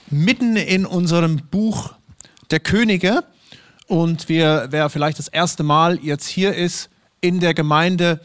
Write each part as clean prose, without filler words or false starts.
mitten in unserem Buch der Könige und wer vielleicht das erste Mal jetzt hier ist in der Gemeinde,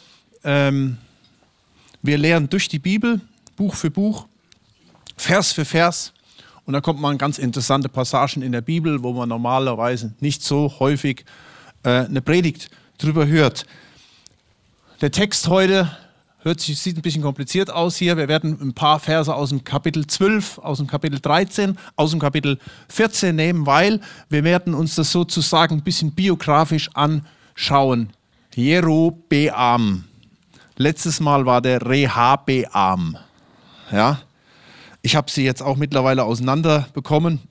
wir lernen durch die Bibel, Buch für Buch, Vers für Vers und da kommt man ganz interessante Passagen in der Bibel, wo man normalerweise nicht so häufig eine Predigt drüber hört. Der Text heute sieht ein bisschen kompliziert aus hier. Wir werden ein paar Verse aus dem Kapitel 12, aus dem Kapitel 13, aus dem Kapitel 14 nehmen, weil wir werden uns das sozusagen ein bisschen biografisch anschauen. Jerobeam. Letztes Mal war der Rehabeam. Ja? Ich habe sie jetzt auch mittlerweile auseinander bekommen.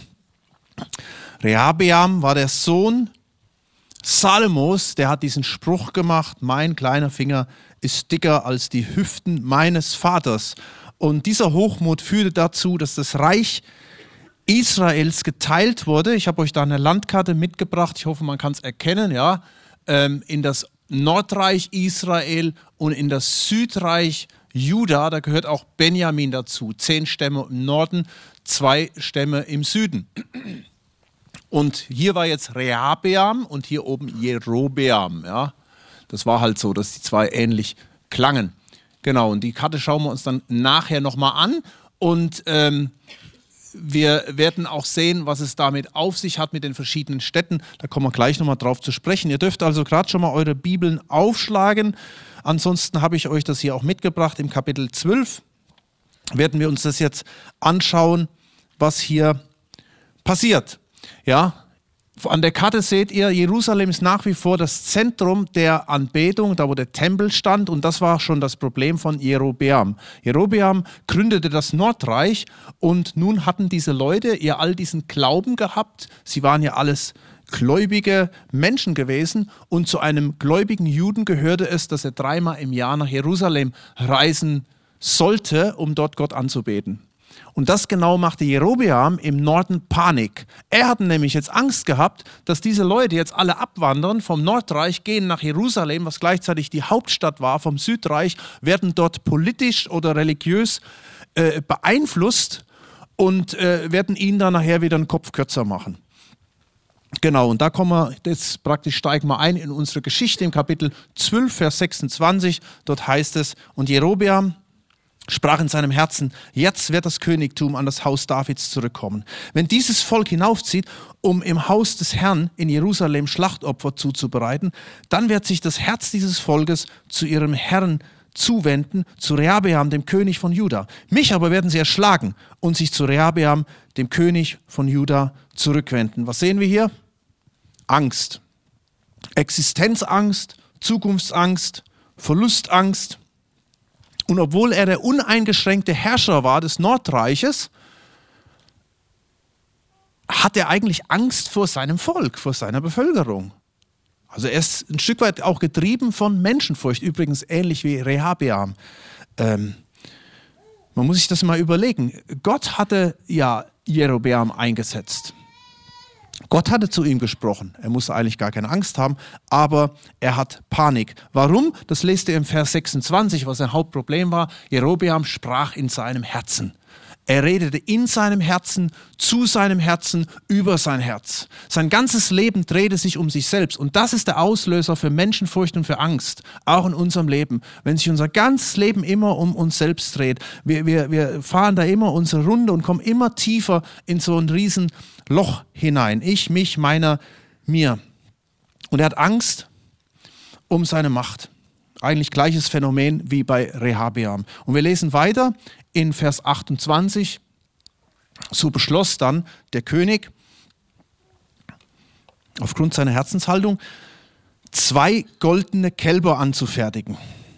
Rehabeam war der Sohn Salomos, der hat diesen Spruch gemacht, mein kleiner Finger ist dicker als die Hüften meines Vaters. Und dieser Hochmut führte dazu, dass das Reich Israels geteilt wurde. Ich habe euch da eine Landkarte mitgebracht, ich hoffe, man kann es erkennen, ja, in das Nordreich Israel und in das Südreich Juda, da gehört auch Benjamin dazu. 10 Stämme im Norden, 2 Stämme im Süden. Und hier war jetzt Rehabeam und hier oben Jerobeam. Ja? Das war halt so, dass die zwei ähnlich klangen. Genau, und die Karte schauen wir uns dann nachher nochmal an. Und wir werden auch sehen, was es damit auf sich hat mit den verschiedenen Städten. Da kommen wir gleich nochmal drauf zu sprechen. Ihr dürft also gerade schon mal eure Bibeln aufschlagen. Ansonsten habe ich euch das hier auch mitgebracht. Im Kapitel 12 werden wir uns das jetzt anschauen, was hier passiert. Ja, an der Karte seht ihr, Jerusalem ist nach wie vor das Zentrum der Anbetung, da wo der Tempel stand, und das war schon das Problem von Jerobeam. Jerobeam gründete das Nordreich und nun hatten diese Leute all diesen Glauben gehabt, sie waren ja alles gläubige Menschen gewesen und zu einem gläubigen Juden gehörte es, dass er 3-mal im Jahr nach Jerusalem reisen sollte, um dort Gott anzubeten. Und das genau machte Jerobeam im Norden Panik. Er hatte nämlich jetzt Angst gehabt, dass diese Leute jetzt alle abwandern vom Nordreich, gehen nach Jerusalem, was gleichzeitig die Hauptstadt war vom Südreich, werden dort politisch oder religiös beeinflusst und werden ihnen dann nachher wieder den Kopf kürzer machen. Genau, und da kommen wir, jetzt praktisch steigen wir ein in unsere Geschichte im Kapitel 12, Vers 26. Dort heißt es, und Jerobeam sprach in seinem Herzen, jetzt wird das Königtum an das Haus Davids zurückkommen. Wenn dieses Volk hinaufzieht, um im Haus des Herrn in Jerusalem Schlachtopfer zuzubereiten, dann wird sich das Herz dieses Volkes zu ihrem Herrn zuwenden, zu Rehabeam, dem König von Juda. Mich aber werden sie erschlagen und sich zu Rehabeam, dem König von Juda, zurückwenden. Was sehen wir hier? Angst. Existenzangst, Zukunftsangst, Verlustangst. Und obwohl er der uneingeschränkte Herrscher war des Nordreiches, hat er eigentlich Angst vor seinem Volk, vor seiner Bevölkerung. Also er ist ein Stück weit auch getrieben von Menschenfurcht, übrigens ähnlich wie Rehabeam. Man muss sich das mal überlegen. Gott hatte ja Jerobeam eingesetzt. Gott hatte zu ihm gesprochen. Er musste eigentlich gar keine Angst haben, aber er hat Panik. Warum? Das lest ihr im Vers 26, was sein Hauptproblem war. Jerobeam sprach in seinem Herzen. Er redete in seinem Herzen, zu seinem Herzen, über sein Herz. Sein ganzes Leben drehte sich um sich selbst. Und das ist der Auslöser für Menschenfurcht und für Angst, auch in unserem Leben. Wenn sich unser ganzes Leben immer um uns selbst dreht, wir fahren da immer unsere Runde und kommen immer tiefer in so ein riesen Loch hinein. Ich, mich, meiner, mir. Und er hat Angst um seine Macht. Eigentlich gleiches Phänomen wie bei Rehabeam. Und wir lesen weiter in Vers 28. So beschloss dann der König, aufgrund seiner Herzenshaltung, 2 goldene Kälber anzufertigen.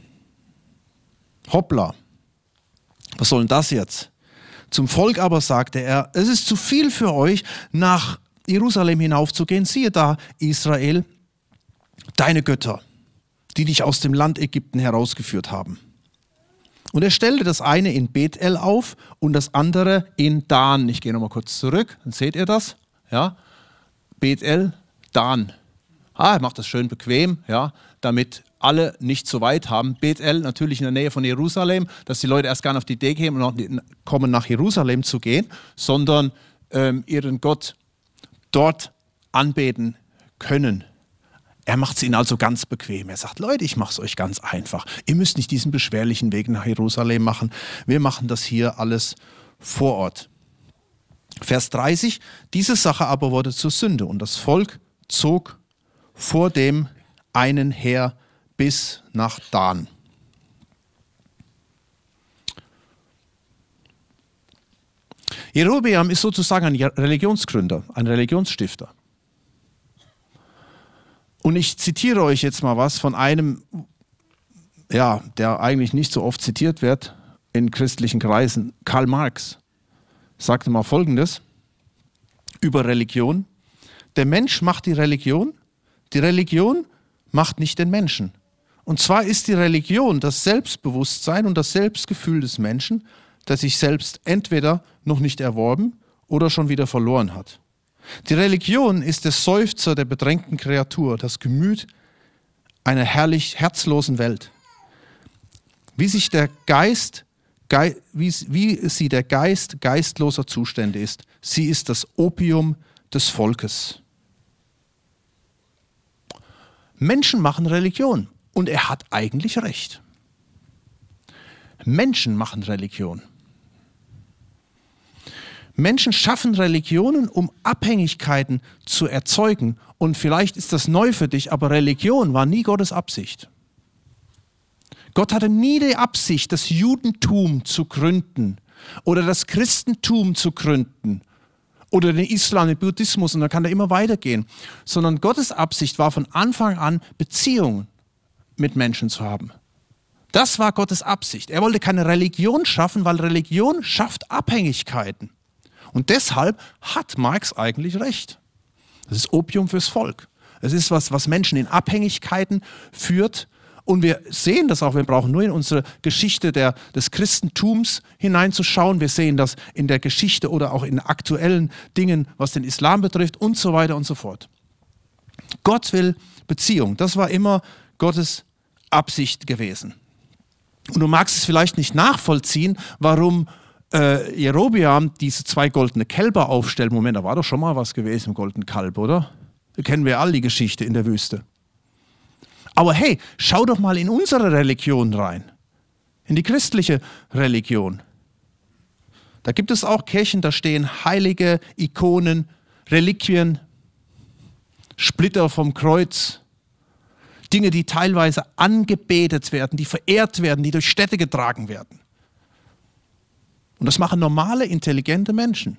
Hoppla, was soll denn das jetzt? Zum Volk aber sagte er, es ist zu viel für euch, nach Jerusalem hinaufzugehen. Siehe da, Israel, deine Götter, die dich aus dem Land Ägypten herausgeführt haben. Und er stellte das eine in Bethel auf und das andere in Dan. Ich gehe nochmal kurz zurück, dann seht ihr das. Ja? Bethel, Dan. Er macht das schön bequem, ja, damit alle nicht so weit haben. Bethel natürlich in der Nähe von Jerusalem, dass die Leute erst gar nicht auf die Idee kommen, nach Jerusalem zu gehen, sondern ihren Gott dort anbeten können. Er macht es ihnen also ganz bequem. Er sagt, Leute, ich mache es euch ganz einfach. Ihr müsst nicht diesen beschwerlichen Weg nach Jerusalem machen. Wir machen das hier alles vor Ort. Vers 30, diese Sache aber wurde zur Sünde und das Volk zog vor dem einen her bis nach Dan. Jerobeam ist sozusagen ein Religionsgründer, ein Religionsstifter. Und ich zitiere euch jetzt mal was von einem, ja, der eigentlich nicht so oft zitiert wird in christlichen Kreisen. Karl Marx sagte mal Folgendes über Religion. Der Mensch macht die Religion macht nicht den Menschen. Und zwar ist die Religion das Selbstbewusstsein und das Selbstgefühl des Menschen, der sich selbst entweder noch nicht erworben oder schon wieder verloren hat. Die Religion ist der Seufzer der bedrängten Kreatur, das Gemüt einer herrlich herzlosen Welt. Wie sie der Geist geistloser Zustände ist. Sie ist das Opium des Volkes. Menschen machen Religion und er hat eigentlich recht. Menschen machen Religion. Menschen schaffen Religionen, um Abhängigkeiten zu erzeugen. Und vielleicht ist das neu für dich, aber Religion war nie Gottes Absicht. Gott hatte nie die Absicht, das Judentum zu gründen oder das Christentum zu gründen oder den Islam, den Buddhismus, und dann kann er immer weitergehen. Sondern Gottes Absicht war von Anfang an, Beziehungen mit Menschen zu haben. Das war Gottes Absicht. Er wollte keine Religion schaffen, weil Religion schafft Abhängigkeiten. Und deshalb hat Marx eigentlich recht. Das ist Opium fürs Volk. Es ist was Menschen in Abhängigkeiten führt. Und wir sehen das auch, wir brauchen nur in unsere Geschichte des Christentums hineinzuschauen. Wir sehen das in der Geschichte oder auch in aktuellen Dingen, was den Islam betrifft und so weiter und so fort. Gott will Beziehung. Das war immer Gottes Absicht gewesen. Und du magst es vielleicht nicht nachvollziehen, warum Jerobeam diese 2 goldene Kälber aufstellt. Moment, da war doch schon mal was gewesen im goldenen Kalb, oder? Da kennen wir alle die Geschichte in der Wüste. Aber hey, schau doch mal in unsere Religion rein. In die christliche Religion. Da gibt es auch Kirchen, da stehen heilige Ikonen, Reliquien, Splitter vom Kreuz. Dinge, die teilweise angebetet werden, die verehrt werden, die durch Städte getragen werden. Und das machen normale, intelligente Menschen.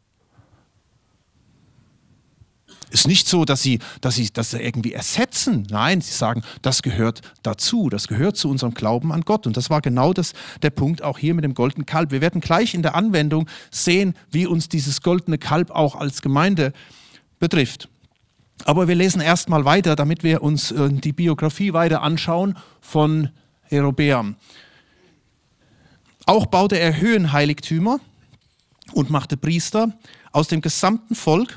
Ist nicht so, dass sie das irgendwie ersetzen. Nein, sie sagen, das gehört dazu. Das gehört zu unserem Glauben an Gott. Und das war genau der Punkt auch hier mit dem goldenen Kalb. Wir werden gleich in der Anwendung sehen, wie uns dieses goldene Kalb auch als Gemeinde betrifft. Aber wir lesen erstmal weiter, damit wir uns die Biografie weiter anschauen von Jerobeam. Auch baute er Höhenheiligtümer und machte Priester aus dem gesamten Volk,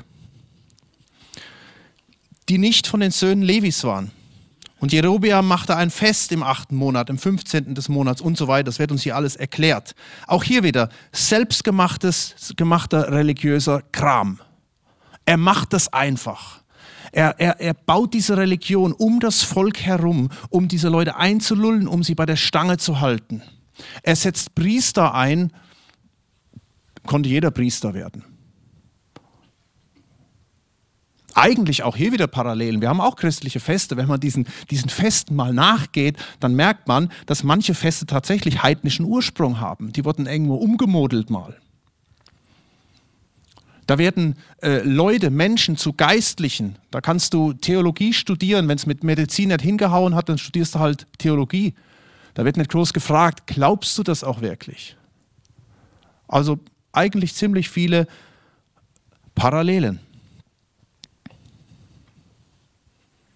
die nicht von den Söhnen Levis waren. Und Jerobeam machte ein Fest im 8. Monat, im 15. des Monats und so weiter. Das wird uns hier alles erklärt. Auch hier wieder gemachter religiöser Kram. Er macht das einfach. Er baut diese Religion um das Volk herum, um diese Leute einzulullen, um sie bei der Stange zu halten. Er setzt Priester ein, konnte jeder Priester werden. Eigentlich auch hier wieder Parallelen. Wir haben auch christliche Feste. Wenn man diesen Festen mal nachgeht, dann merkt man, dass manche Feste tatsächlich heidnischen Ursprung haben. Die wurden irgendwo umgemodelt mal. Da werden Menschen zu Geistlichen. Da kannst du Theologie studieren. Wenn es mit Medizin nicht hingehauen hat, dann studierst du halt Theologie. Da wird nicht groß gefragt, glaubst du das auch wirklich? Also eigentlich ziemlich viele Parallelen.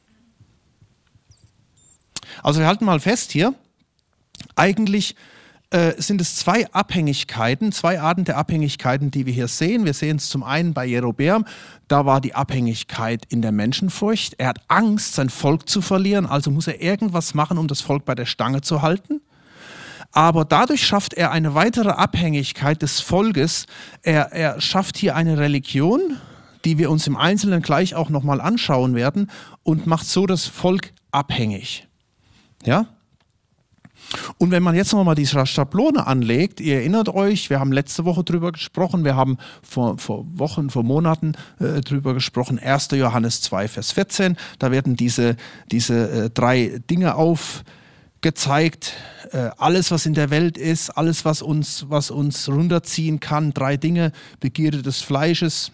Also wir halten mal fest hier, eigentlich sind es zwei Abhängigkeiten, zwei Arten der Abhängigkeiten, die wir hier sehen. Wir sehen es zum einen bei Jerobeam, da war die Abhängigkeit in der Menschenfurcht. Er hat Angst, sein Volk zu verlieren, also muss er irgendwas machen, um das Volk bei der Stange zu halten. Aber dadurch schafft er eine weitere Abhängigkeit des Volkes. Er schafft hier eine Religion, die wir uns im Einzelnen gleich auch nochmal anschauen werden, und macht so das Volk abhängig. Ja? Und wenn man jetzt nochmal diese Schablone anlegt, ihr erinnert euch, wir haben letzte Woche drüber gesprochen, wir haben vor Monaten drüber gesprochen, 1. Johannes 2, Vers 14, da werden diese drei Dinge aufgezeigt, alles, was in der Welt ist, alles, was uns runterziehen kann, 3 Dinge: Begierde des Fleisches,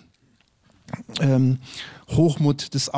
Hochmut des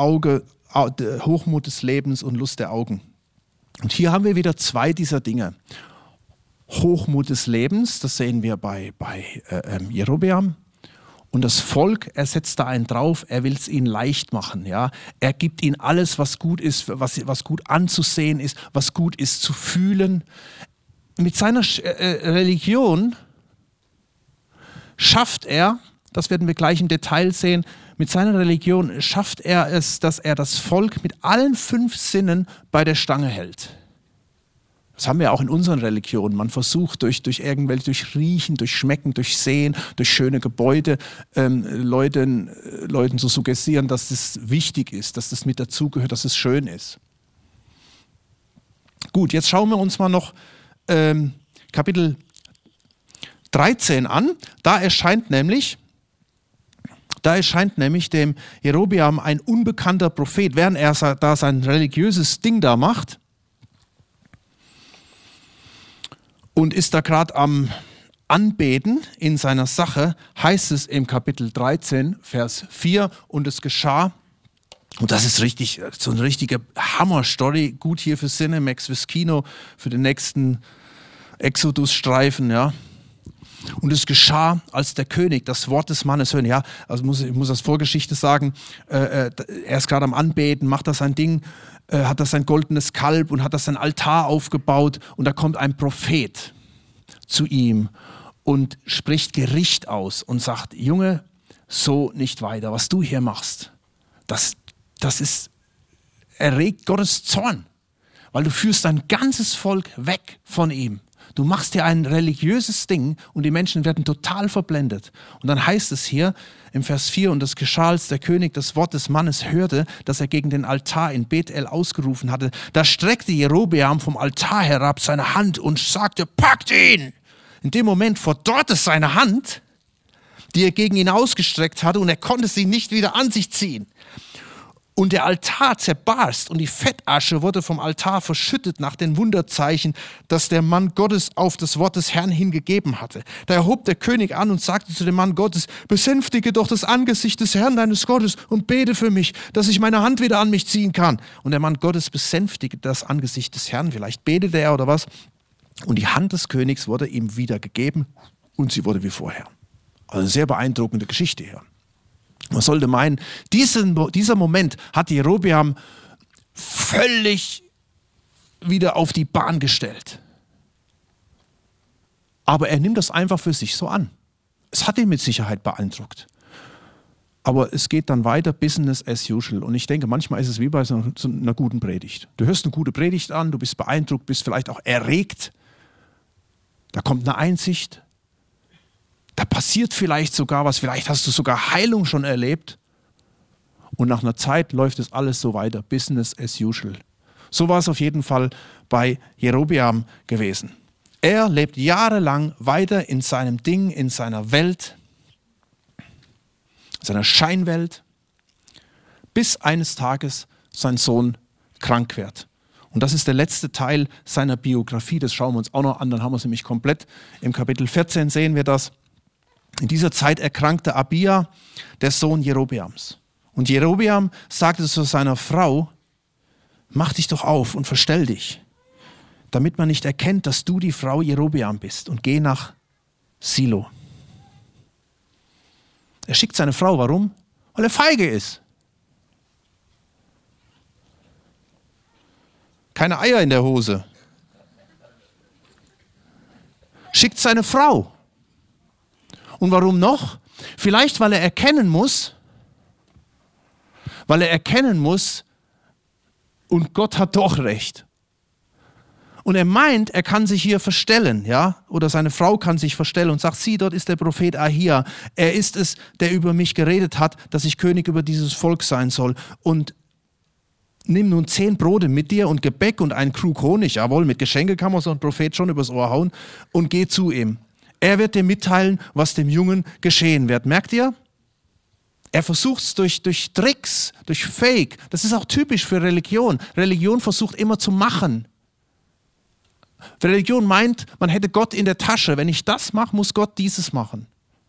Lebens und Lust der Augen. Und hier haben wir wieder 2 dieser Dinge. Hochmut des Lebens, das sehen wir bei Jerobeam. Und das Volk, er setzt da einen drauf, er will es ihnen leicht machen. Ja? Er gibt ihnen alles, was gut ist, was gut anzusehen ist, was gut ist zu fühlen. Mit seiner Religion schafft er, das werden wir gleich im Detail sehen, mit seiner Religion schafft er es, dass er das Volk mit allen 5 Sinnen bei der Stange hält. Das haben wir auch in unseren Religionen. Man versucht durch Riechen, durch Schmecken, durch Sehen, durch schöne Gebäude Leuten zu suggestieren, dass das wichtig ist, dass das mit dazugehört, dass es schön ist. Gut, jetzt schauen wir uns mal noch Kapitel 13 an. Da erscheint nämlich dem Jerobeam ein unbekannter Prophet, während er da sein religiöses Ding da macht und ist da gerade am Anbeten in seiner Sache, heißt es im Kapitel 13, Vers 4, und es geschah, und das ist richtig, so eine richtige Hammer-Story, gut hier für Cinemax, fürs Kino, für den nächsten Exodus-Streifen, ja. Und es geschah, als der König das Wort des Mannes hörte. Ja, also ich muss als Vorgeschichte sagen, er ist gerade am Anbeten, macht das sein Ding, hat das sein goldenes Kalb und hat das sein Altar aufgebaut. Und da kommt ein Prophet zu ihm und spricht Gericht aus und sagt: Junge, so nicht weiter. Was du hier machst, das erregt Gottes Zorn, weil du führst dein ganzes Volk weg von ihm. Du machst dir ein religiöses Ding und die Menschen werden total verblendet. Und dann heißt es hier im Vers 4, und es geschah, als der König das Wort des Mannes hörte, das er gegen den Altar in Bethel ausgerufen hatte. Da streckte Jerobeam vom Altar herab seine Hand und sagte: Packt ihn! In dem Moment verdorrte seine Hand, die er gegen ihn ausgestreckt hatte, und er konnte sie nicht wieder an sich ziehen. Und der Altar zerbarst und die Fettasche wurde vom Altar verschüttet nach den Wunderzeichen, das der Mann Gottes auf das Wort des Herrn hingegeben hatte. Da erhob der König an und sagte zu dem Mann Gottes: Besänftige doch das Angesicht des Herrn deines Gottes und bete für mich, dass ich meine Hand wieder an mich ziehen kann. Und der Mann Gottes besänftigte das Angesicht des Herrn, vielleicht betete er oder was. Und die Hand des Königs wurde ihm wieder gegeben und sie wurde wie vorher. Also eine sehr beeindruckende Geschichte hier. Man sollte meinen, dieser Moment hat Jerobeam völlig wieder auf die Bahn gestellt. Aber er nimmt das einfach für sich so an. Es hat ihn mit Sicherheit beeindruckt. Aber es geht dann weiter, Business as usual. Und ich denke, manchmal ist es wie bei so einer guten Predigt. Du hörst eine gute Predigt an, du bist beeindruckt, bist vielleicht auch erregt. Da kommt eine Einsicht. Da passiert vielleicht sogar was, vielleicht hast du sogar Heilung schon erlebt. Und nach einer Zeit läuft es alles so weiter, Business as usual. So war es auf jeden Fall bei Jerobeam gewesen. Er lebt jahrelang weiter in seinem Ding, in seiner Welt, seiner Scheinwelt, bis eines Tages sein Sohn krank wird. Und das ist der letzte Teil seiner Biografie, das schauen wir uns auch noch an, dann haben wir es nämlich komplett. Im Kapitel 14 sehen wir das. In dieser Zeit erkrankte Abia, der Sohn Jerobeams. Und Jerobeam sagte zu seiner Frau: Mach dich doch auf und verstell dich, damit man nicht erkennt, dass du die Frau Jerobeam bist, und geh nach Silo. Er schickt seine Frau, warum? Weil er feige ist. Keine Eier in der Hose. schickt seine Frau. Und warum noch? Vielleicht, weil er erkennen muss, und Gott hat doch recht. Und er meint, er kann sich hier verstellen, ja, oder seine Frau kann sich verstellen und sagt, sieh, dort ist der Prophet Ahia. Er ist es, der über mich geredet hat, dass ich König über dieses Volk sein soll. Und nimm nun 10 Brote mit dir und Gebäck und einen Krug Honig. Jawohl, mit Geschenke kann man so einen Prophet schon übers Ohr hauen. Und geh zu ihm. Er wird dir mitteilen, was dem Jungen geschehen wird. Merkt ihr? Er versucht es durch Tricks, durch Fake. Das ist auch typisch für Religion. Religion versucht immer zu machen. Religion meint, man hätte Gott in der Tasche. Wenn ich das mache, muss Gott dieses machen.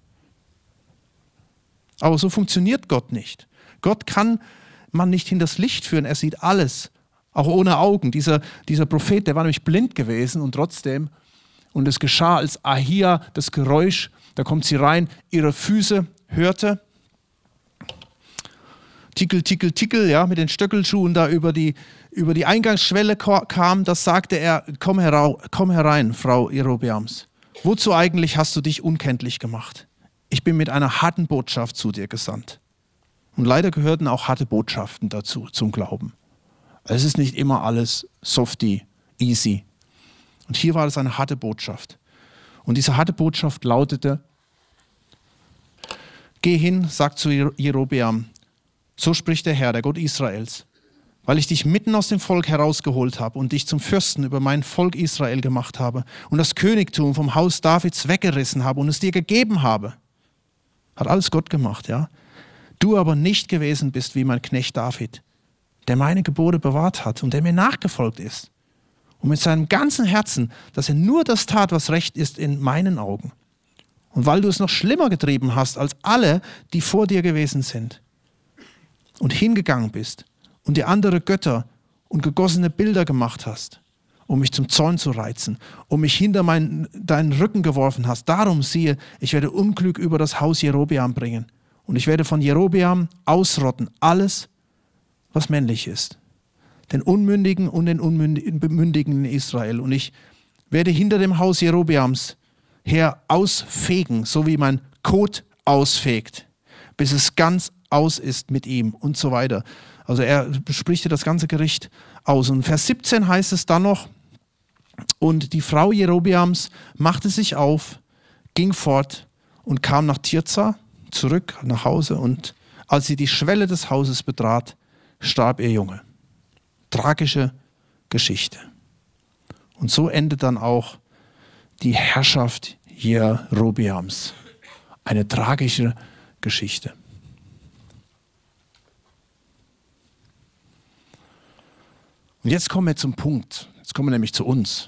Aber so funktioniert Gott nicht. Gott kann man nicht hinters Licht führen. Er sieht alles, auch ohne Augen. Dieser Prophet, der war nämlich blind gewesen und trotzdem, und es geschah, als Ahia das Geräusch, da kommt sie rein, ihre Füße hörte, Tickel, tickel, tickel, ja, mit den Stöckelschuhen da über die Eingangsschwelle kam, das sagte er, komm herein, Frau Jerobeams. Wozu eigentlich hast du dich unkenntlich gemacht? Ich bin mit einer harten Botschaft zu dir gesandt. Und leider gehörten auch harte Botschaften dazu, zum Glauben. Es ist nicht immer alles softy, easy. Und hier war es eine harte Botschaft. Und diese harte Botschaft lautete, geh hin, sag zu Jerobeam, so spricht der Herr, der Gott Israels, weil ich dich mitten aus dem Volk herausgeholt habe und dich zum Fürsten über mein Volk Israel gemacht habe und das Königtum vom Haus Davids weggerissen habe und es dir gegeben habe. Hat alles Gott gemacht, ja. Du aber nicht gewesen bist wie mein Knecht David, der meine Gebote bewahrt hat und der mir nachgefolgt ist. Und mit seinem ganzen Herzen, dass er nur das tat, was recht ist in meinen Augen. Und weil du es noch schlimmer getrieben hast als alle, die vor dir gewesen sind. Und hingegangen bist und dir andere Götter und gegossene Bilder gemacht hast, um mich zum Zorn zu reizen, um mich hinter deinen Rücken geworfen hast. Darum siehe, ich werde Unglück über das Haus Jerobeam bringen. Und ich werde von Jerobeam ausrotten alles, was männlich ist. Den Unmündigen und den Unmündigen in Israel. Und ich werde hinter dem Haus Jerobeams her ausfegen, so wie man Kot ausfegt, bis es ganz aus ist mit ihm und so weiter. Also er bespricht das ganze Gericht aus. Und Vers 17 heißt es dann noch, und die Frau Jerobeams machte sich auf, ging fort und kam nach Tirza, zurück nach Hause. Und als sie die Schwelle des Hauses betrat, starb ihr Junge. Tragische Geschichte. Und so endet dann auch die Herrschaft Jerobeams. Eine tragische Geschichte. Und jetzt kommen wir zum Punkt. Jetzt kommen wir nämlich zu uns.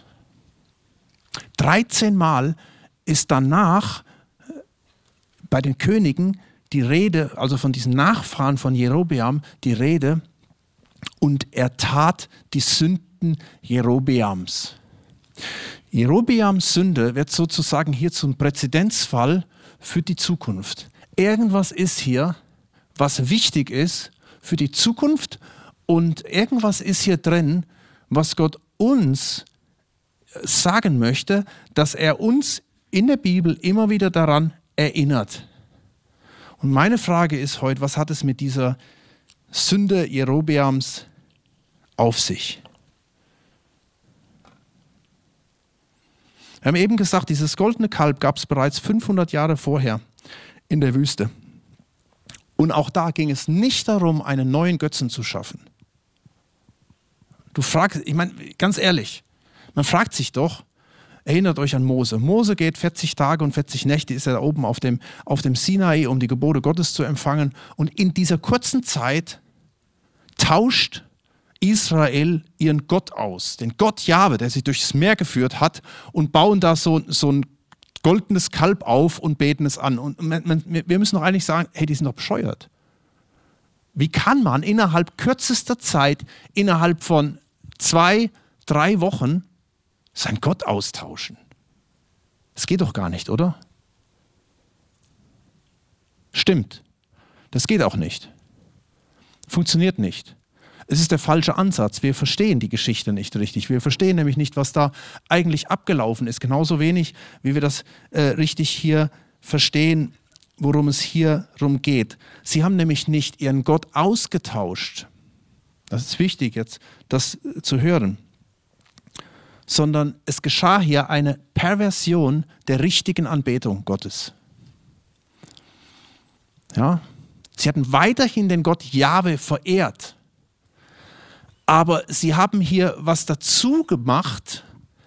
13 Mal ist danach bei den Königen die Rede, also von diesen Nachfahren von Jerobeam, die Rede, und er tat die Sünden Jerobeams. Jerobeams Sünde wird sozusagen hier zum Präzedenzfall für die Zukunft. Irgendwas ist hier, was wichtig ist für die Zukunft. Und irgendwas ist hier drin, was Gott uns sagen möchte, dass er uns in der Bibel immer wieder daran erinnert. Und meine Frage ist heute, was hat es mit dieser Sünde Jerobeams auf sich? Wir haben eben gesagt, dieses goldene Kalb gab es bereits 500 Jahre vorher in der Wüste. Und auch da ging es nicht darum, einen neuen Götzen zu schaffen. Du fragst, ich meine, ganz ehrlich, man fragt sich doch, erinnert euch an Mose. Mose geht 40 Tage und 40 Nächte, ist er da oben auf dem Sinai, um die Gebote Gottes zu empfangen. Und in dieser kurzen Zeit tauscht Israel ihren Gott aus, den Gott Jahwe, der sie durchs Meer geführt hat, und bauen da so ein goldenes Kalb auf und beten es an. Und wir müssen doch eigentlich sagen, hey, die sind doch bescheuert. Wie kann man innerhalb kürzester Zeit, innerhalb von 2-3 Wochen, seinen Gott austauschen? Das geht doch gar nicht, oder? Stimmt. Das geht auch nicht. Funktioniert nicht. Es ist der falsche Ansatz. Wir verstehen die Geschichte nicht richtig. Wir verstehen nämlich nicht, was da eigentlich abgelaufen ist. Genauso wenig, wie wir das richtig hier verstehen, worum es hier geht. Sie haben nämlich nicht ihren Gott ausgetauscht. Das ist wichtig jetzt, das zu hören. Sondern es geschah hier eine Perversion der richtigen Anbetung Gottes. Ja? Sie hatten weiterhin den Gott Jahwe verehrt. Aber sie haben hier was dazu gemacht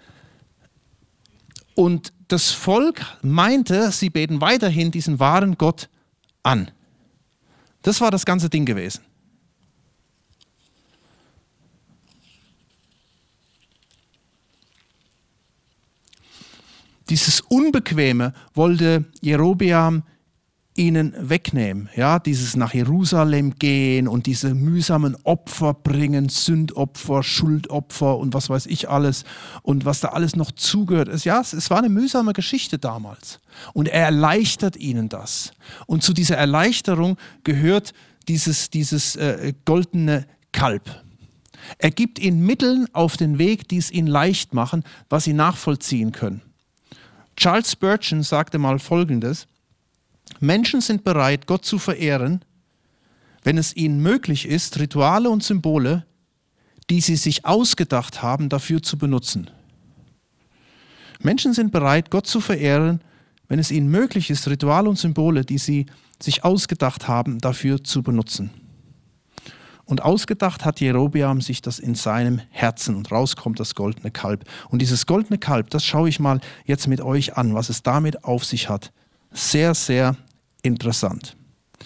und das Volk meinte, sie beten weiterhin diesen wahren Gott an. Das war das ganze Ding gewesen. Dieses Unbequeme wollte Jerobeam ihnen wegnehmen. Ja, dieses nach Jerusalem gehen und diese mühsamen Opfer bringen, Sündopfer, Schuldopfer und was weiß ich alles und was da alles noch zugehört. Ja, es war eine mühsame Geschichte damals und er erleichtert ihnen das. Und zu dieser Erleichterung gehört dieses goldene Kalb. Er gibt ihnen Mittel auf den Weg, die es ihnen leicht machen, was sie nachvollziehen können. Charles Spurgeon sagte mal Folgendes: Menschen sind bereit, Gott zu verehren, wenn es ihnen möglich ist, Rituale und Symbole, die sie sich ausgedacht haben, dafür zu benutzen. Menschen sind bereit, Gott zu verehren, wenn es ihnen möglich ist, Rituale und Symbole, die sie sich ausgedacht haben, dafür zu benutzen. Und ausgedacht hat Jerobeam sich das in seinem Herzen und raus kommt das goldene Kalb. Und dieses goldene Kalb, das schaue ich mal jetzt mit euch an, was es damit auf sich hat. Sehr, sehr interessant.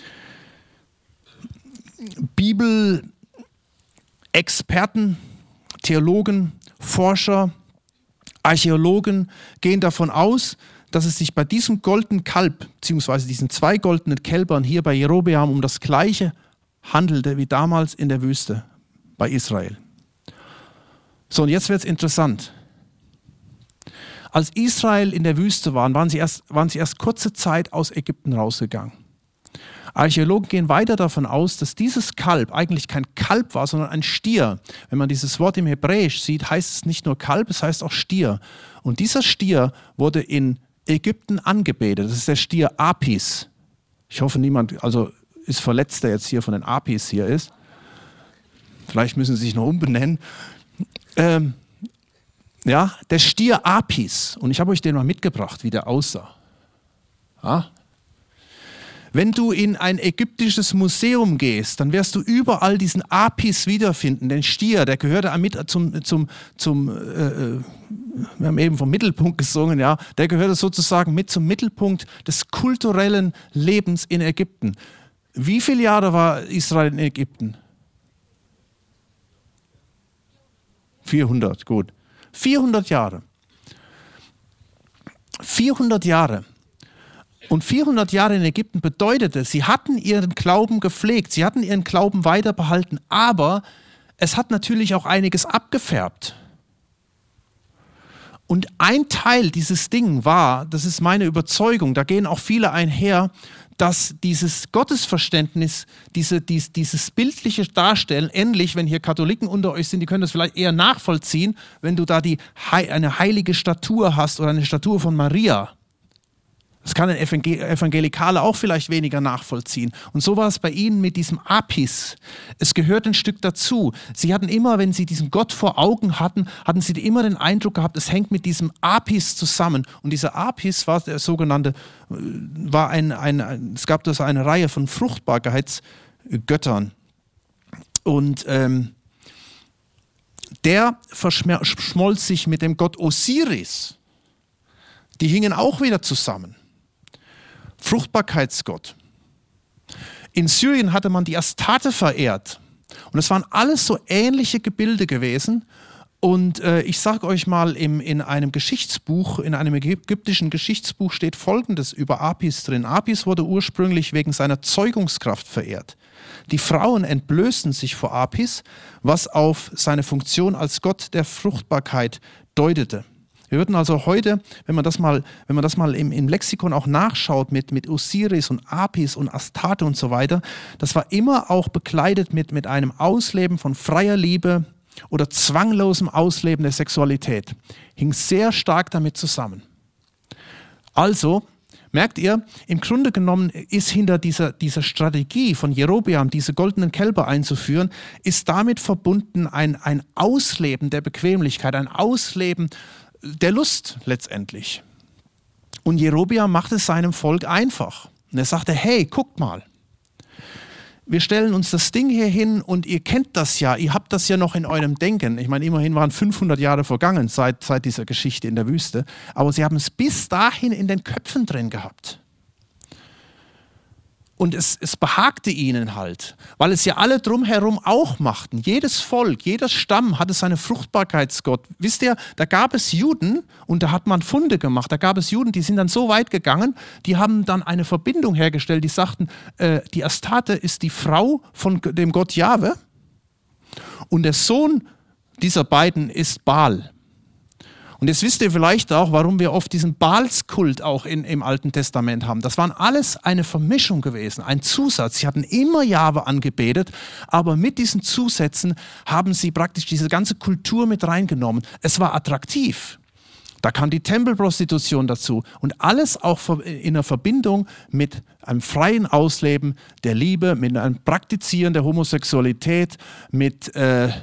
Bibelexperten, Theologen, Forscher, Archäologen gehen davon aus, dass es sich bei diesem goldenen Kalb, beziehungsweise diesen 2 goldenen Kälbern hier bei Jerobeam um das Gleiche handelte wie damals in der Wüste bei Israel. So, und jetzt wird es interessant. Als Israel in der Wüste waren sie erst kurze Zeit aus Ägypten rausgegangen. Archäologen gehen weiter davon aus, dass dieses Kalb eigentlich kein Kalb war, sondern ein Stier. Wenn man dieses Wort im Hebräisch sieht, heißt es nicht nur Kalb, es heißt auch Stier. Und dieser Stier wurde in Ägypten angebetet. Das ist der Stier Apis. Ich hoffe, niemand ist verletzt, der jetzt hier von den Apis hier ist. Vielleicht müssen sie sich noch umbenennen. Ja, der Stier Apis. Und ich habe euch den mal mitgebracht, wie der aussah. Ja? Wenn du in ein ägyptisches Museum gehst, dann wirst du überall diesen Apis wiederfinden. Den Stier, der gehörte mit wir haben eben vom Mittelpunkt gesungen, ja, der gehörte sozusagen mit zum Mittelpunkt des kulturellen Lebens in Ägypten. Wie viele Jahre war Israel in Ägypten? 400, gut. 400 Jahre. 400 Jahre. Und 400 Jahre in Ägypten bedeutete, sie hatten ihren Glauben gepflegt, sie hatten ihren Glauben weiter behalten, aber es hat natürlich auch einiges abgefärbt. Und ein Teil dieses Ding war, das ist meine Überzeugung, da gehen auch viele einher, dass dieses Gottesverständnis, dieses bildliche Darstellen, ähnlich, wenn hier Katholiken unter euch sind, die können das vielleicht eher nachvollziehen, wenn du da eine heilige Statue hast oder eine Statue von Maria. Das kann ein Evangelikaler auch vielleicht weniger nachvollziehen. Und so war es bei ihnen mit diesem Apis. Es gehört ein Stück dazu. Sie hatten immer, wenn sie diesen Gott vor Augen hatten, hatten sie immer den Eindruck gehabt, es hängt mit diesem Apis zusammen. Und dieser Apis war der sogenannte, es gab da so eine Reihe von Fruchtbarkeitsgöttern. Und der verschmolz sich mit dem Gott Osiris. Die hingen auch wieder zusammen. Fruchtbarkeitsgott. In Syrien hatte man die Astarte verehrt. Und es waren alles so ähnliche Gebilde gewesen. Und ich sage euch mal, in einem Geschichtsbuch, in einem ägyptischen Geschichtsbuch steht Folgendes über Apis drin. Apis wurde ursprünglich wegen seiner Zeugungskraft verehrt. Die Frauen entblößten sich vor Apis, was auf seine Funktion als Gott der Fruchtbarkeit deutete. Wir würden also heute, wenn man das mal im Lexikon auch nachschaut mit Osiris und Apis und Astarte und so weiter, das war immer auch bekleidet mit einem Ausleben von freier Liebe oder zwanglosem Ausleben der Sexualität. Hing sehr stark damit zusammen. Also, merkt ihr, im Grunde genommen ist hinter dieser Strategie von Jerobeam, diese goldenen Kälber einzuführen, ist damit verbunden ein Ausleben der Bequemlichkeit, ein Ausleben der Lust letztendlich. Und Jerobeam macht es seinem Volk einfach. Und er sagte, hey, guckt mal, wir stellen uns das Ding hier hin und ihr kennt das ja, ihr habt das ja noch in eurem Denken. Ich meine, immerhin waren 500 Jahre vergangen seit dieser Geschichte in der Wüste, aber sie haben es bis dahin in den Köpfen drin gehabt. Und es behagte ihnen halt, weil es ja alle drumherum auch machten. Jedes Volk, jeder Stamm hatte seinen Fruchtbarkeitsgott. Wisst ihr, da gab es Juden und da hat man Funde gemacht. Da gab es Juden, die sind dann so weit gegangen, die haben dann eine Verbindung hergestellt. Die sagten, die Astarte ist die Frau von dem Gott Jahwe und der Sohn dieser beiden ist Baal. Und jetzt wisst ihr vielleicht auch, warum wir oft diesen Baalskult auch im Alten Testament haben. Das waren alles eine Vermischung gewesen, ein Zusatz. Sie hatten immer Jahwe angebetet, aber mit diesen Zusätzen haben sie praktisch diese ganze Kultur mit reingenommen. Es war attraktiv. Da kam die Tempelprostitution dazu und alles auch in einer Verbindung mit einem freien Ausleben der Liebe, mit einem Praktizieren der Homosexualität, mit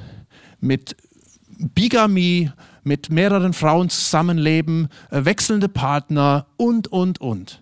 Bigamie, mit mehreren Frauen zusammenleben, wechselnde Partner und. Und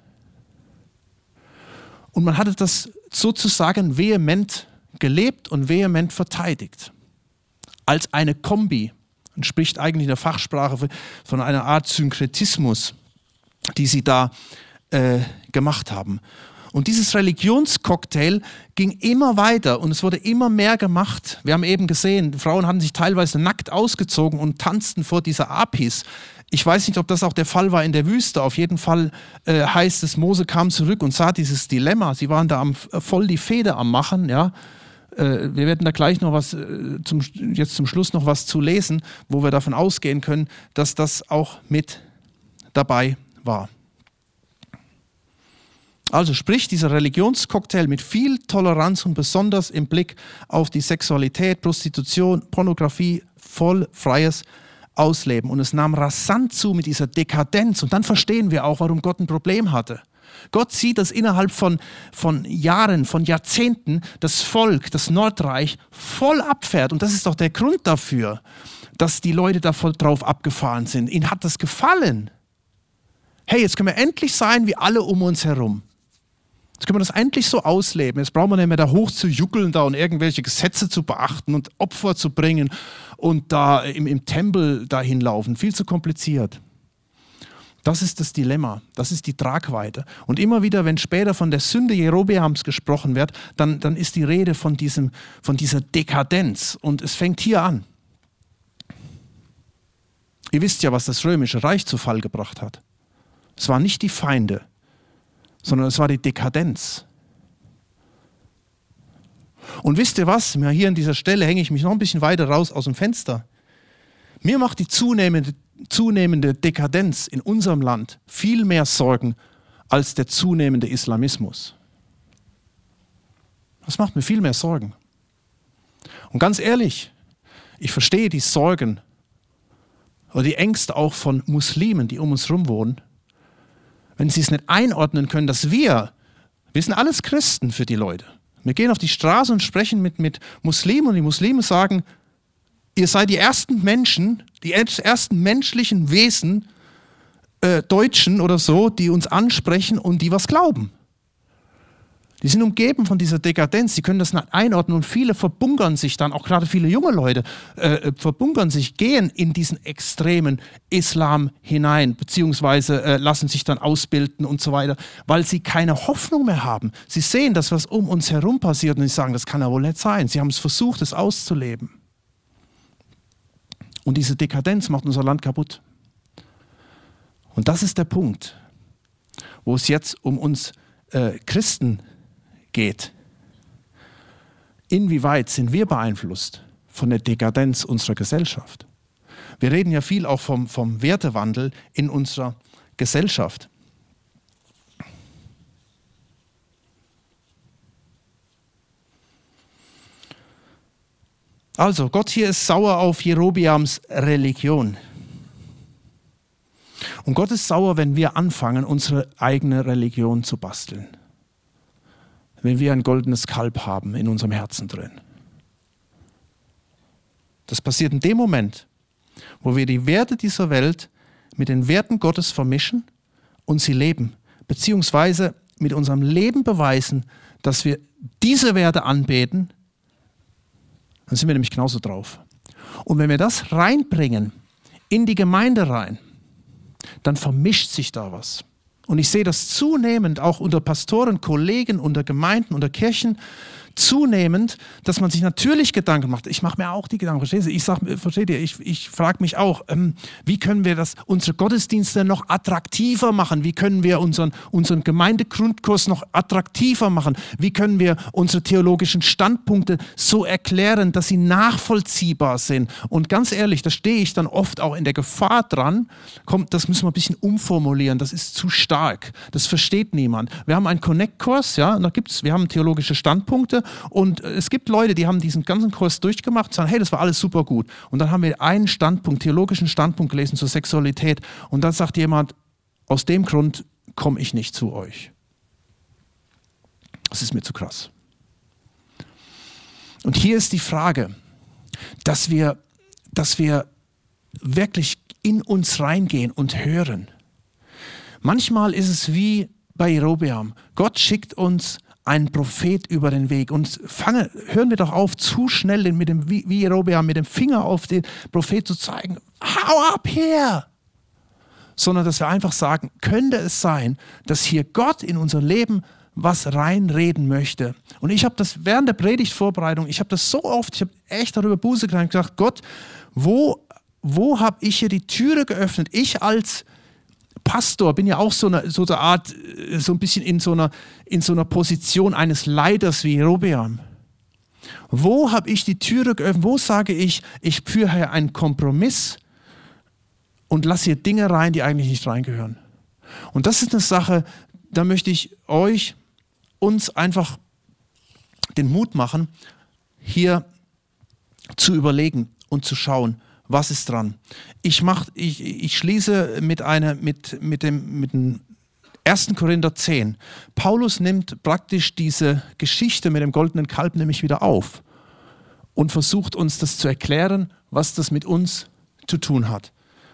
man hatte das sozusagen vehement gelebt und vehement verteidigt. Als eine Kombi. Man spricht eigentlich in der Fachsprache von einer Art Synkretismus, die sie da gemacht haben. Und dieses Religionscocktail ging immer weiter und es wurde immer mehr gemacht. Wir haben eben gesehen, Frauen hatten sich teilweise nackt ausgezogen und tanzten vor dieser Apis. Ich weiß nicht, ob das auch der Fall war in der Wüste. Auf jeden Fall heißt es, Mose kam zurück und sah dieses Dilemma. Sie waren da voll die Fehde am Machen. Ja. Wir werden da gleich noch was, jetzt zum Schluss noch was zu lesen, wo wir davon ausgehen können, dass das auch mit dabei war. Also sprich, dieser Religionscocktail mit viel Toleranz und besonders im Blick auf die Sexualität, Prostitution, Pornografie, voll freies Ausleben. Und es nahm rasant zu mit dieser Dekadenz. Und dann verstehen wir auch, warum Gott ein Problem hatte. Gott sieht, dass innerhalb von Jahren, von Jahrzehnten das Volk, das Nordreich voll abfährt. Und das ist doch der Grund dafür, dass die Leute da voll drauf abgefahren sind. Ihnen hat das gefallen. Hey, jetzt können wir endlich sein wie alle um uns herum. Jetzt können wir das endlich so ausleben. Jetzt brauchen wir nicht mehr da hoch zu juckeln da und irgendwelche Gesetze zu beachten und Opfer zu bringen und da im Tempel dahin laufen. Viel zu kompliziert. Das ist das Dilemma. Das ist die Tragweite. Und immer wieder, wenn später von der Sünde Jerobeams gesprochen wird, dann ist die Rede von dieser Dekadenz. Und es fängt hier an. Ihr wisst ja, was das Römische Reich zu Fall gebracht hat. Es waren nicht die Feinde, sondern es war die Dekadenz. Und wisst ihr was? Hier an dieser Stelle hänge ich mich noch ein bisschen weiter raus aus dem Fenster. Mir macht die zunehmende Dekadenz in unserem Land viel mehr Sorgen als der zunehmende Islamismus. Das macht mir viel mehr Sorgen. Und ganz ehrlich, ich verstehe die Sorgen oder die Ängste auch von Muslimen, die um uns herum wohnen, wenn sie es nicht einordnen können, dass wir sind alles Christen für die Leute. Wir gehen auf die Straße und sprechen mit Muslimen und die Muslime sagen, ihr seid die ersten Menschen, die ersten menschlichen Wesen, Deutschen oder so, die uns ansprechen und die was glauben. Die sind umgeben von dieser Dekadenz, sie können das nicht einordnen und viele verbunkern sich dann, auch gerade viele junge Leute, verbunkern sich, gehen in diesen extremen Islam hinein, beziehungsweise lassen sich dann ausbilden und so weiter, weil sie keine Hoffnung mehr haben. Sie sehen das, was um uns herum passiert und sie sagen, das kann ja wohl nicht sein. Sie haben es versucht, es auszuleben. Und diese Dekadenz macht unser Land kaputt. Und das ist der Punkt, wo es jetzt um uns Christen geht. Inwieweit sind wir beeinflusst von der Dekadenz unserer Gesellschaft? Wir reden ja viel auch vom Wertewandel in unserer Gesellschaft. Also, Gott hier ist sauer auf Jerobeams Religion. Und Gott ist sauer, wenn wir anfangen, unsere eigene Religion zu basteln. Wenn wir ein goldenes Kalb haben in unserem Herzen drin. Das passiert in dem Moment, wo wir die Werte dieser Welt mit den Werten Gottes vermischen und sie leben, beziehungsweise mit unserem Leben beweisen, dass wir diese Werte anbeten. Dann sind wir nämlich genauso drauf. Und wenn wir das reinbringen, in die Gemeinde rein, dann vermischt sich da was. Und ich sehe das zunehmend auch unter Pastoren, Kollegen, unter Gemeinden, unter Kirchen, zunehmend, dass man sich natürlich Gedanken macht. Ich mache mir auch die Gedanken, versteht ihr? Ich frage mich auch, wie können wir unsere Gottesdienste noch attraktiver machen? Wie können wir unseren Gemeindegrundkurs noch attraktiver machen? Wie können wir unsere theologischen Standpunkte so erklären, dass sie nachvollziehbar sind? Und ganz ehrlich, da stehe ich dann oft auch in der Gefahr dran, das müssen wir ein bisschen umformulieren, das ist zu stark, das versteht niemand. Wir haben einen Connect-Kurs, ja, und wir haben theologische Standpunkte. Und es gibt Leute, die haben diesen ganzen Kurs durchgemacht und sagen, hey, das war alles super gut. Und dann haben wir einen theologischen Standpunkt gelesen zur Sexualität. Und dann sagt jemand, aus dem Grund komme ich nicht zu euch. Das ist mir zu krass. Und hier ist die Frage, dass wir wirklich in uns reingehen und hören. Manchmal ist es wie bei Jerobeam. Gott schickt uns einen Prophet über den Weg und hören wir doch auf, zu schnell wie Jerobeam mit dem Finger auf den Prophet zu zeigen, hau ab hier! Sondern dass wir einfach sagen, könnte es sein, dass hier Gott in unser Leben was reinreden möchte. Und ich habe das während der Predigtvorbereitung, ich habe das so oft, ich habe echt darüber Buße getan und gesagt, Gott, wo habe ich hier die Türe geöffnet? Ich als Pastor bin ja auch so eine Art, so ein bisschen in so einer Position eines Leiters wie Jerobeam. Wo habe ich die Türe geöffnet? Wo sage ich führe hier einen Kompromiss und lasse hier Dinge rein, die eigentlich nicht reingehören? Und das ist eine Sache, da möchte ich uns einfach den Mut machen, hier zu überlegen und zu schauen, was ist dran? Ich schließe mit dem 1. Korinther 10. Paulus nimmt praktisch diese Geschichte mit dem goldenen Kalb nämlich wieder auf und versucht uns das zu erklären, was das mit uns zu tun hat.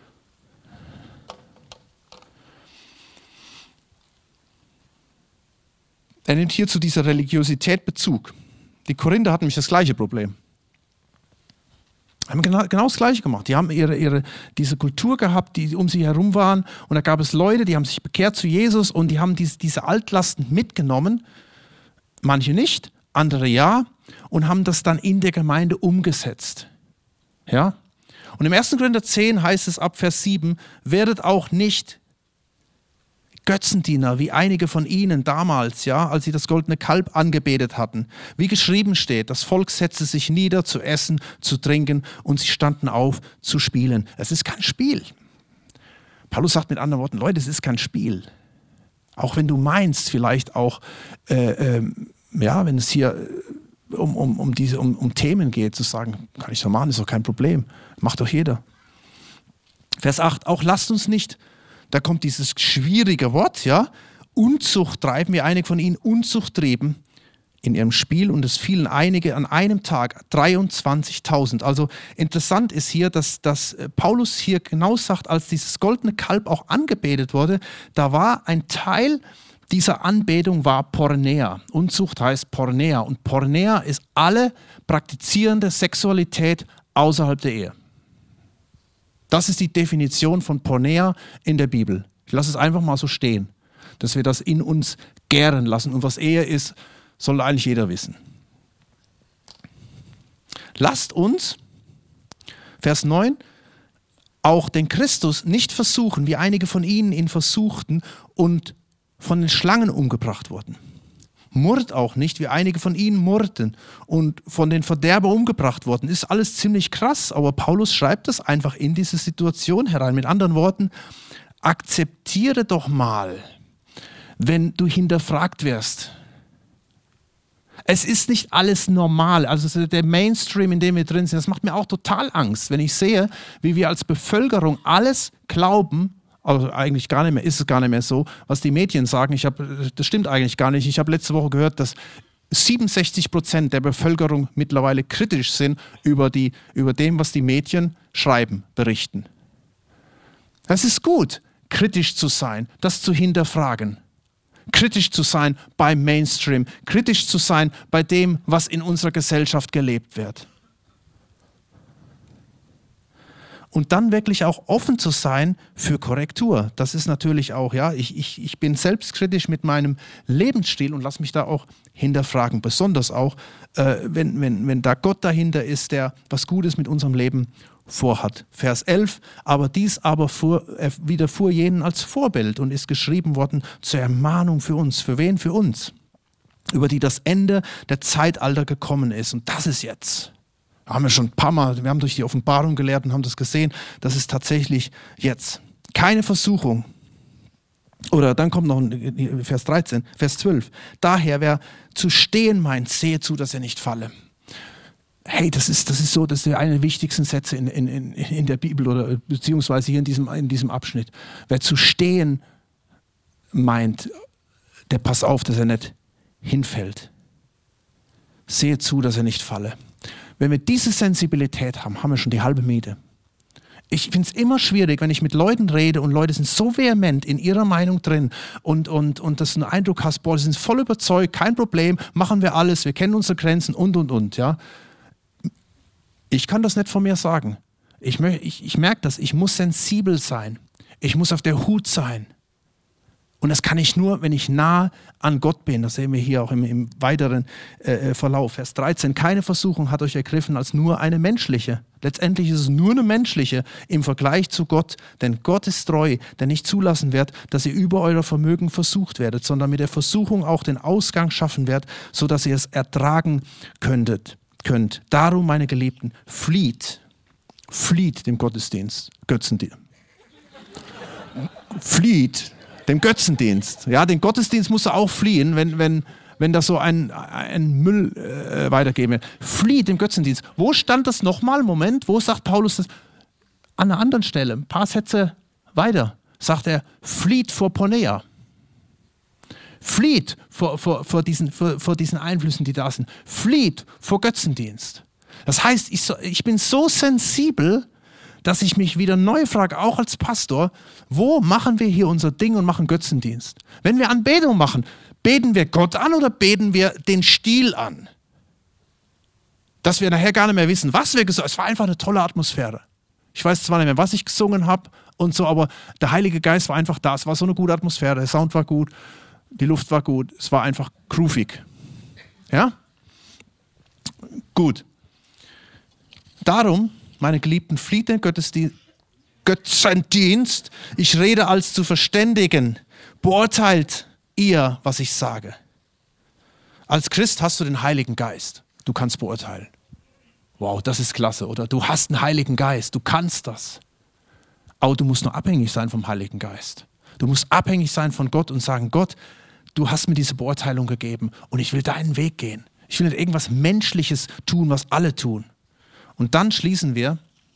Er nimmt hier zu dieser Religiosität Bezug. Die Korinther hatten nämlich das gleiche Problem. Haben genau das Gleiche gemacht. Die haben diese Kultur gehabt, die um sie herum waren. Und da gab es Leute, die haben sich bekehrt zu Jesus und die haben diese Altlasten mitgenommen. Manche nicht, andere ja. Und haben das dann in der Gemeinde umgesetzt. Ja? Und im 1. Korinther 10 heißt es ab Vers 7, werdet auch nicht Götzendiener, wie einige von ihnen damals, ja, als sie das goldene Kalb angebetet hatten. Wie geschrieben steht, das Volk setzte sich nieder, zu essen, zu trinken und sie standen auf, zu spielen. Es ist kein Spiel. Paulus sagt mit anderen Worten, Leute, es ist kein Spiel. Auch wenn du meinst, vielleicht auch, wenn es hier um Themen geht, zu sagen, kann ich so machen, ist doch kein Problem. Macht doch jeder. Vers 8, auch lasst uns nicht, da kommt dieses schwierige Wort, ja, Unzucht treiben, wie einige von ihnen Unzucht trieben in ihrem Spiel und es fielen einige an einem Tag, 23.000. Also interessant ist hier, dass Paulus hier genau sagt, als dieses goldene Kalb auch angebetet wurde, da war ein Teil dieser Anbetung war Porneia. Unzucht heißt Porneia und Porneia ist alle praktizierende Sexualität außerhalb der Ehe. Das ist die Definition von Porneia in der Bibel. Ich lasse es einfach mal so stehen, dass wir das in uns gären lassen. Und was Ehe ist, soll eigentlich jeder wissen. Lasst uns, Vers 9, auch den Christus nicht versuchen, wie einige von ihnen ihn versuchten und von den Schlangen umgebracht wurden. Murrt auch nicht, wie einige von ihnen murrten und von den Verderbern umgebracht wurden. Ist alles ziemlich krass, aber Paulus schreibt das einfach in diese Situation herein. Mit anderen Worten, akzeptiere doch mal, wenn du hinterfragt wirst. Es ist nicht alles normal. Also der Mainstream, in dem wir drin sind, das macht mir auch total Angst, wenn ich sehe, wie wir als Bevölkerung alles glauben. Also eigentlich gar nicht mehr, ist es gar nicht mehr so, was die Medien sagen. Das stimmt eigentlich gar nicht. Ich habe letzte Woche gehört, dass 67% der Bevölkerung mittlerweile kritisch sind über dem, was die Medien schreiben, berichten. Das ist gut, kritisch zu sein, das zu hinterfragen. Kritisch zu sein beim Mainstream, kritisch zu sein bei dem, was in unserer Gesellschaft gelebt wird. Und dann wirklich auch offen zu sein für Korrektur. Das ist natürlich auch, ja, ich bin selbstkritisch mit meinem Lebensstil und lasse mich da auch hinterfragen. Besonders auch, wenn da Gott dahinter ist, der was Gutes mit unserem Leben vorhat. Vers 11, aber dies aber widerfuhr jenen als Vorbild und ist geschrieben worden zur Ermahnung für uns. Für wen? Für uns. Über die das Ende der Zeitalter gekommen ist. Und das ist jetzt. Haben wir schon ein paar Mal, wir haben durch die Offenbarung gelehrt und haben das gesehen, das ist tatsächlich jetzt. Keine Versuchung. Oder dann kommt noch Vers 13, Vers 12. Daher, wer zu stehen meint, sehe zu, dass er nicht falle. Hey, das ist einer der wichtigsten Sätze in der Bibel oder beziehungsweise hier in diesem Abschnitt. Wer zu stehen meint, der passt auf, dass er nicht hinfällt. Sehe zu, dass er nicht falle. Wenn wir diese Sensibilität haben, haben wir schon die halbe Miete. Ich finde es immer schwierig, wenn ich mit Leuten rede und Leute sind so vehement in ihrer Meinung drin und dass du einen Eindruck hast, boah, die sind voll überzeugt, kein Problem, machen wir alles, wir kennen unsere Grenzen und. Ja. Ich kann das nicht von mir sagen. Ich merke das, ich muss sensibel sein. Ich muss auf der Hut sein. Und das kann ich nur, wenn ich nah an Gott bin. Das sehen wir hier auch im weiteren Verlauf. Vers 13. Keine Versuchung hat euch ergriffen als nur eine menschliche. Letztendlich ist es nur eine menschliche im Vergleich zu Gott. Denn Gott ist treu, der nicht zulassen wird, dass ihr über euer Vermögen versucht werdet, sondern mit der Versuchung auch den Ausgang schaffen wird, sodass ihr es ertragen könnt. Darum, meine Geliebten, flieht dem Götzendienst. Flieht dem Götzendienst. Ja, den Gottesdienst musst du auch fliehen, wenn da so ein Müll weitergeben wird. Flieht dem Götzendienst. Wo stand das nochmal? Moment, wo sagt Paulus das? An einer anderen Stelle, ein paar Sätze weiter, sagt er, flieht vor Porneia. Flieht vor diesen Einflüssen, die da sind. Flieht vor Götzendienst. Das heißt, ich bin so sensibel, dass ich mich wieder neu frage, auch als Pastor, wo machen wir hier unser Ding und machen Götzendienst? Wenn wir Anbetung machen, beten wir Gott an oder beten wir den Stil an? Dass wir nachher gar nicht mehr wissen, was wir gesungen haben. Es war einfach eine tolle Atmosphäre. Ich weiß zwar nicht mehr, was ich gesungen habe und so, aber der Heilige Geist war einfach da. Es war so eine gute Atmosphäre, der Sound war gut, die Luft war gut, es war einfach groovig. Ja? Gut. Darum, meine Geliebten, flieht den Götzendienst. Ich rede als zu Verständigen. Beurteilt ihr, was ich sage. Als Christ hast du den Heiligen Geist. Du kannst beurteilen. Wow, das ist klasse, oder? Du hast einen Heiligen Geist, du kannst das. Aber du musst nur abhängig sein vom Heiligen Geist. Du musst abhängig sein von Gott und sagen, Gott, du hast mir diese Beurteilung gegeben und ich will deinen Weg gehen. Ich will nicht irgendwas Menschliches tun, was alle tun. Und dann schließen wir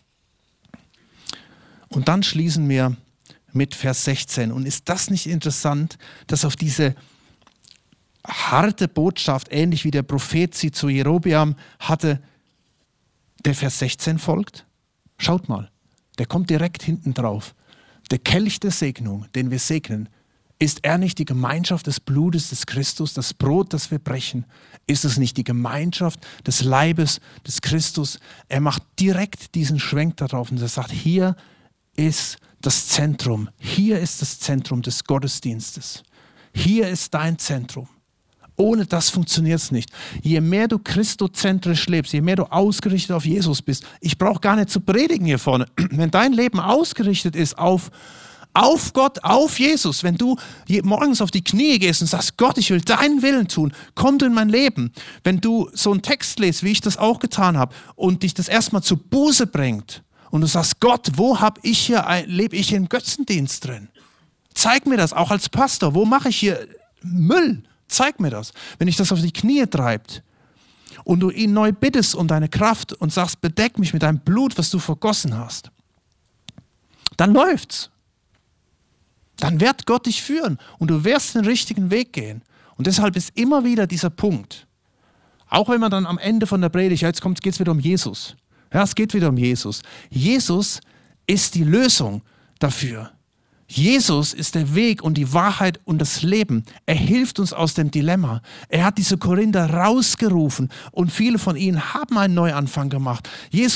mit Vers 16. Und ist das nicht interessant, dass auf diese harte Botschaft, ähnlich wie der Prophet sie zu Jerobeam hatte, der Vers 16 folgt? Schaut mal, der kommt direkt hinten drauf. Der Kelch der Segnung, den wir segnen, ist er nicht die Gemeinschaft des Blutes des Christus, das Brot, das wir brechen? Ist es nicht die Gemeinschaft des Leibes des Christus? Er macht direkt diesen Schwenk darauf und er sagt, hier ist das Zentrum. Hier ist das Zentrum des Gottesdienstes. Hier ist dein Zentrum. Ohne das funktioniert es nicht. Je mehr du christozentrisch lebst, je mehr du ausgerichtet auf Jesus bist, ich brauche gar nicht zu predigen hier vorne. Wenn dein Leben ausgerichtet ist auf auf Gott, auf Jesus. Wenn du morgens auf die Knie gehst und sagst, Gott, ich will deinen Willen tun, komm du in mein Leben. Wenn du so einen Text liest, wie ich das auch getan habe, und dich das erstmal zur Buße bringt und du sagst, Gott, wo lebe ich im Götzendienst drin? Zeig mir das, auch als Pastor. Wo mache ich hier Müll? Zeig mir das. Wenn dich das auf die Knie treibt und du ihn neu bittest um deine Kraft und sagst, bedeck mich mit deinem Blut, was du vergossen hast, dann läuft's. Dann wird Gott dich führen und du wirst den richtigen Weg gehen. Und deshalb ist immer wieder dieser Punkt, auch wenn man dann am Ende von der Predigt, jetzt geht es wieder um Jesus. Ja, es geht wieder um Jesus. Jesus ist die Lösung dafür. Jesus ist der Weg und die Wahrheit und das Leben. Er hilft uns aus dem Dilemma. Er hat diese Korinther rausgerufen und viele von ihnen haben einen Neuanfang gemacht.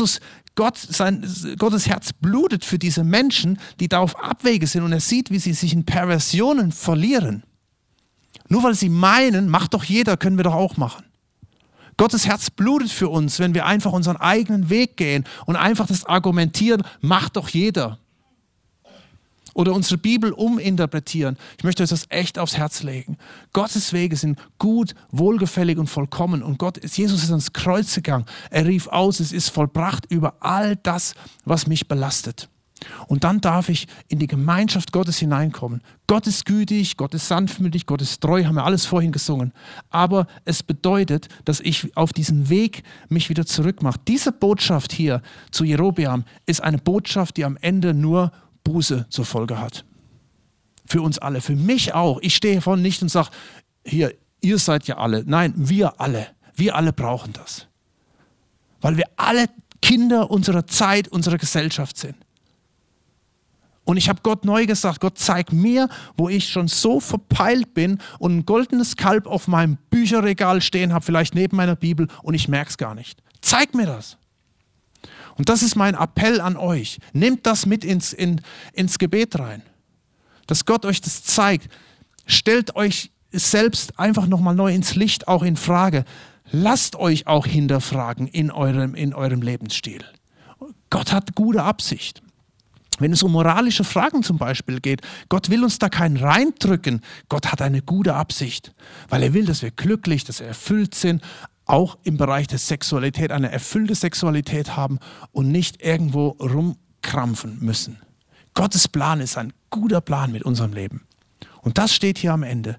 Gottes Herz blutet für diese Menschen, die da auf Abwege sind und er sieht, wie sie sich in Perversionen verlieren. Nur weil sie meinen, macht doch jeder, können wir doch auch machen. Gottes Herz blutet für uns, wenn wir einfach unseren eigenen Weg gehen und einfach das argumentieren, macht doch jeder. Oder unsere Bibel uminterpretieren. Ich möchte euch das echt aufs Herz legen. Gottes Wege sind gut, wohlgefällig und vollkommen. Und Jesus ist ans Kreuz gegangen. Er rief aus, es ist vollbracht über all das, was mich belastet. Und dann darf ich in die Gemeinschaft Gottes hineinkommen. Gott ist gütig, Gott ist sanftmütig, Gott ist treu, haben wir alles vorhin gesungen. Aber es bedeutet, dass ich auf diesen Weg mich wieder zurückmache. Diese Botschaft hier zu Jerobeam ist eine Botschaft, die am Ende nur Buße zur Folge hat. Für uns alle, für mich auch. Ich stehe hier vorne nicht und sage, hier, ihr seid ja alle. Nein, wir alle brauchen das. Weil wir alle Kinder unserer Zeit, unserer Gesellschaft sind. Und ich habe Gott neu gesagt, Gott, zeig mir, wo ich schon so verpeilt bin und ein goldenes Kalb auf meinem Bücherregal stehen habe, vielleicht neben meiner Bibel und ich merke es gar nicht. Zeig mir das. Und das ist mein Appell an euch. Nehmt das mit ins Gebet rein. Dass Gott euch das zeigt. Stellt euch selbst einfach nochmal neu ins Licht, auch in Frage. Lasst euch auch hinterfragen in eurem Lebensstil. Gott hat gute Absicht. Wenn es um moralische Fragen zum Beispiel geht, Gott will uns da keinen reindrücken. Gott hat eine gute Absicht, weil er will, dass wir glücklich, dass wir erfüllt sind, auch im Bereich der Sexualität eine erfüllte Sexualität haben und nicht irgendwo rumkrampfen müssen. Gottes Plan ist ein guter Plan mit unserem Leben. Und das steht hier am Ende.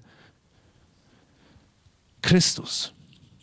Christus.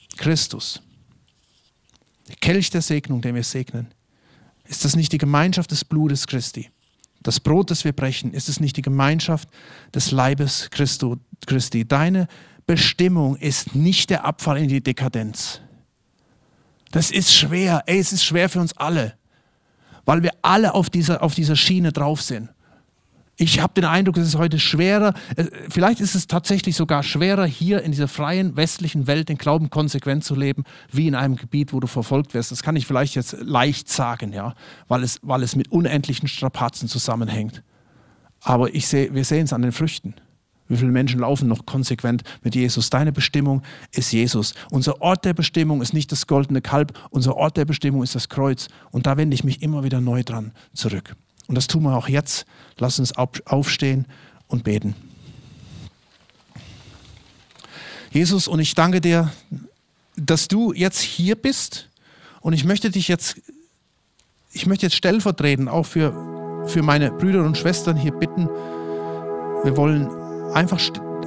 Der Kelch der Segnung, den wir segnen. Ist das nicht die Gemeinschaft des Blutes Christi? Das Brot, das wir brechen, ist es nicht die Gemeinschaft des Leibes Christi? Deine Bestimmung ist nicht der Abfall in die Dekadenz. Das ist schwer. Es ist schwer für uns alle, weil wir alle auf dieser Schiene drauf sind. Ich habe den Eindruck, es ist heute schwerer, vielleicht ist es tatsächlich sogar schwerer, hier in dieser freien westlichen Welt den Glauben konsequent zu leben, wie in einem Gebiet, wo du verfolgt wirst. Das kann ich vielleicht jetzt leicht sagen, ja, weil es mit unendlichen Strapazen zusammenhängt. Aber wir sehen es an den Früchten. Wie viele Menschen laufen noch konsequent mit Jesus? Deine Bestimmung ist Jesus. Unser Ort der Bestimmung ist nicht das goldene Kalb, unser Ort der Bestimmung ist das Kreuz. Und da wende ich mich immer wieder neu dran zurück. Und das tun wir auch jetzt. Lass uns aufstehen und beten. Jesus, und ich danke dir, dass du jetzt hier bist. Und ich möchte jetzt stellvertretend auch für meine Brüder und Schwestern hier bitten. Wir wollen einfach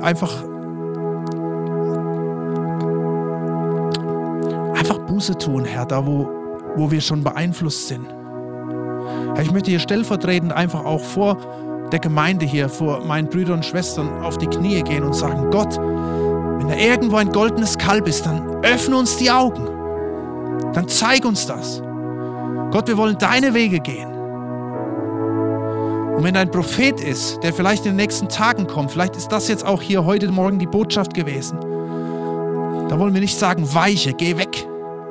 Buße tun, Herr, da wo wir schon beeinflusst sind. Herr, ich möchte hier stellvertretend einfach auch vor der Gemeinde hier, vor meinen Brüdern und Schwestern auf die Knie gehen und sagen, Gott, wenn da irgendwo ein goldenes Kalb ist, dann öffne uns die Augen. Dann zeig uns das. Gott, wir wollen deine Wege gehen. Und wenn ein Prophet ist, der vielleicht in den nächsten Tagen kommt, vielleicht ist das jetzt auch hier heute Morgen die Botschaft gewesen, da wollen wir nicht sagen, weiche, geh weg,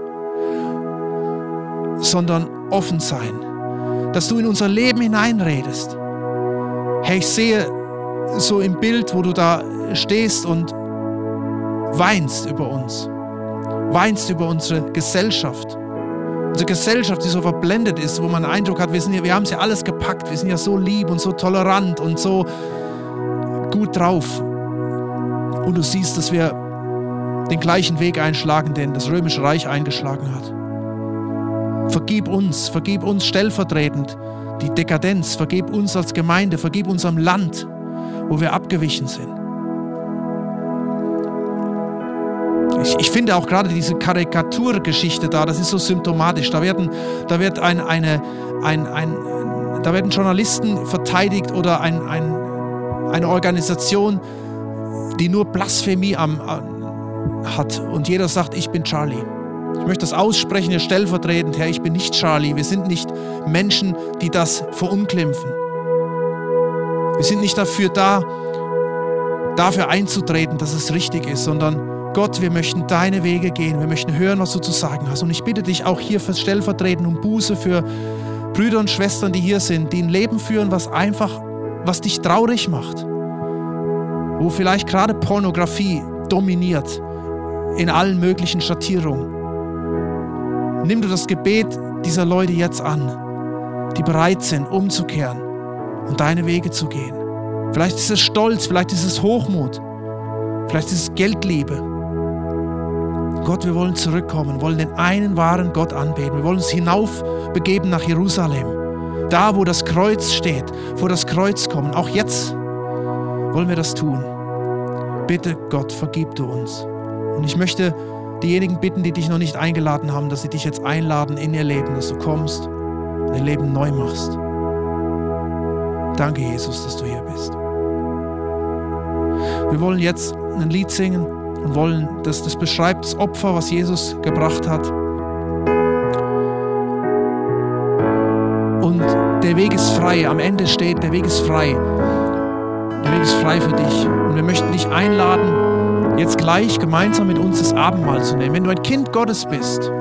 sondern offen sein, dass du in unser Leben hineinredest. Herr, ich sehe so im Bild, wo du da stehst und weinst über uns, weinst über unsere Gesellschaft. Und Unsere Gesellschaft, die so verblendet ist, wo man den Eindruck hat, wir haben es ja alles gepackt, wir sind ja so lieb und so tolerant und so gut drauf. Und du siehst, dass wir den gleichen Weg einschlagen, den das Römische Reich eingeschlagen hat. Vergib uns stellvertretend die Dekadenz, vergib uns als Gemeinde, vergib unserem Land, wo wir abgewichen sind. Ich finde auch gerade diese Karikaturgeschichte da, das ist so symptomatisch. Da werden Journalisten verteidigt oder eine Organisation, die nur Blasphemie hat. Und jeder sagt, ich bin Charlie. Ich möchte das aussprechen, hier stellvertretend, Herr, ich bin nicht Charlie. Wir sind nicht Menschen, die das verunglimpfen. Wir sind nicht dafür einzutreten, dass es richtig ist, sondern Gott, wir möchten deine Wege gehen. Wir möchten hören, was du zu sagen hast. Und ich bitte dich auch hier für stellvertretend um Buße für Brüder und Schwestern, die hier sind, die ein Leben führen, was dich traurig macht. Wo vielleicht gerade Pornografie dominiert in allen möglichen Schattierungen. Nimm du das Gebet dieser Leute jetzt an, die bereit sind, umzukehren und deine Wege zu gehen. Vielleicht ist es Stolz, vielleicht ist es Hochmut, vielleicht ist es Geldliebe. Gott, wir wollen zurückkommen, wollen den einen wahren Gott anbeten. Wir wollen uns hinaufbegeben nach Jerusalem. Da, wo das Kreuz steht, vor das Kreuz kommen. Auch jetzt wollen wir das tun. Bitte, Gott, vergib du uns. Und ich möchte diejenigen bitten, die dich noch nicht eingeladen haben, dass sie dich jetzt einladen in ihr Leben, dass du kommst und ihr Leben neu machst. Danke, Jesus, dass du hier bist. Wir wollen jetzt ein Lied singen und wollen, dass das beschreibt das Opfer, was Jesus gebracht hat. Und der Weg ist frei. Am Ende steht, der Weg ist frei. Der Weg ist frei für dich. Und wir möchten dich einladen, jetzt gleich gemeinsam mit uns das Abendmahl zu nehmen. Wenn du ein Kind Gottes bist,